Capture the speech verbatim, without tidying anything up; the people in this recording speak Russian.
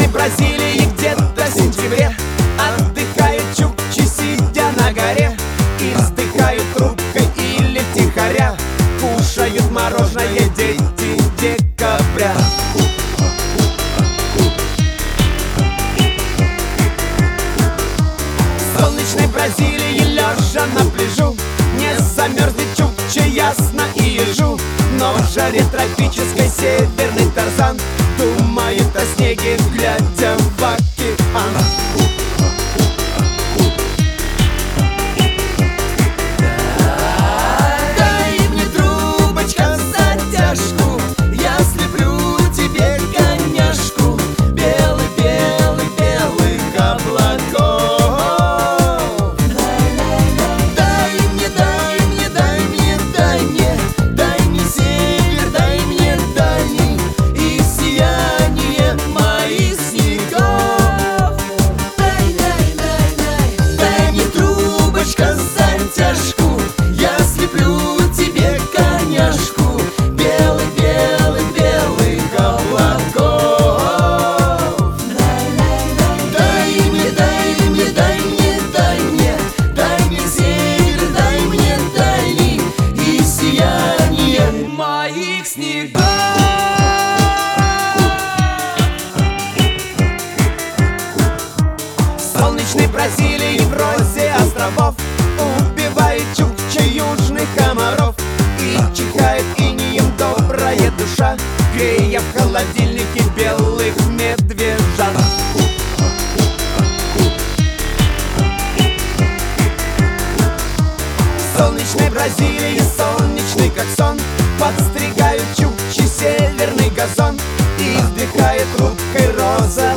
солнечной Бразилии где-то в сентябре отдыхают чукчи, сидя на горе, и вздыхают трубкой или тихоря кушают мороженое дети декабря. В солнечной Бразилии лежа на пляжу не замерзнет чукча ясно и ежу, но в жаре тропической северный Тарзан думает о снеге, глядя в океан. Дай мне, трубочка, затяжку, я слеплю тебе коняшку белых-белых-белых облаков. Дай мне, дай мне, дай мне, дай мне, дай мне север, дай мне дальний и сияние моих снегов. Дай, дай, дай, дай, дай мне, трубочка, затяжку, я слеплю тебе коняшку белых-белых-белых облаков. Дай мне, дай мне, дай мне, дай мне, дай мне север, дай мне дальний и сияние моих снегов. В солнечной Бразилии в розе островов убивает чукча южных комаров, и чихает инеем добрая душа, грея в холодильнике белых медвежат. В солнечной Бразилии солнечный как сон подстригают чукчи северный газон, и вдыхает трубкой роза